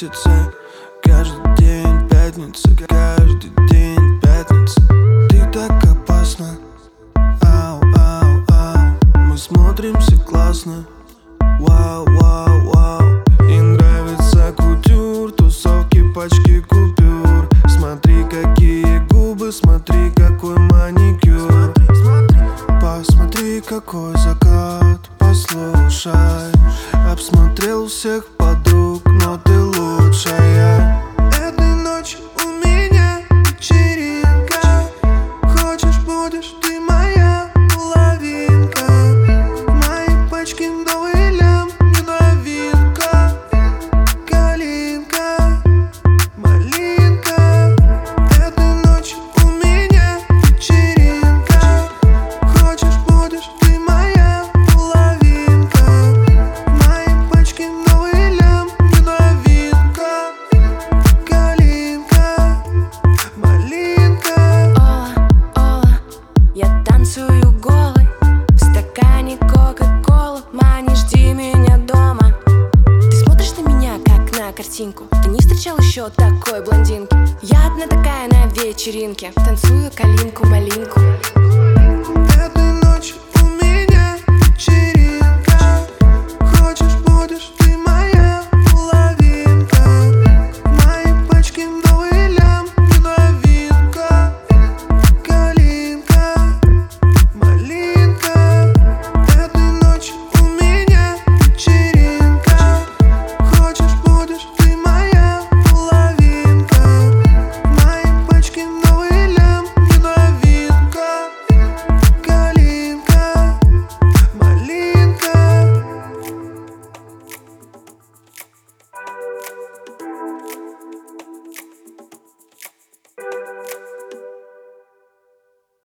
светится. Каждый день пятница, каждый день пятница. Ты так опасна, ау, ау, ау. Мы смотримся классно, вау, вау, вау. И нравится кутюр, тусовки, пачки купюр. Смотри, какие губы, смотри, какой маникюр. Посмотри, какой закат, послушай. Обсмотрел всех подруг, но ты лучшая. Этой ночью у меня вечеринка. Хочешь, будешь ты моя половинка. В моей пачке новый лям, не новинка. Калинка, малинка. Этой ночью у меня вечеринка. Хочешь, будешь ты моя половинка. В моей пачке новый лям, не новинка. Калинка, малинка. Ола, ола, я танцую голой. В стакане кока-кола. Мани, жди меня дома. Ты смотришь на меня, как на картинку. Ты не встречал еще такой блондинки. Я одна такая на вечеринке. Танцую калинку-малинку.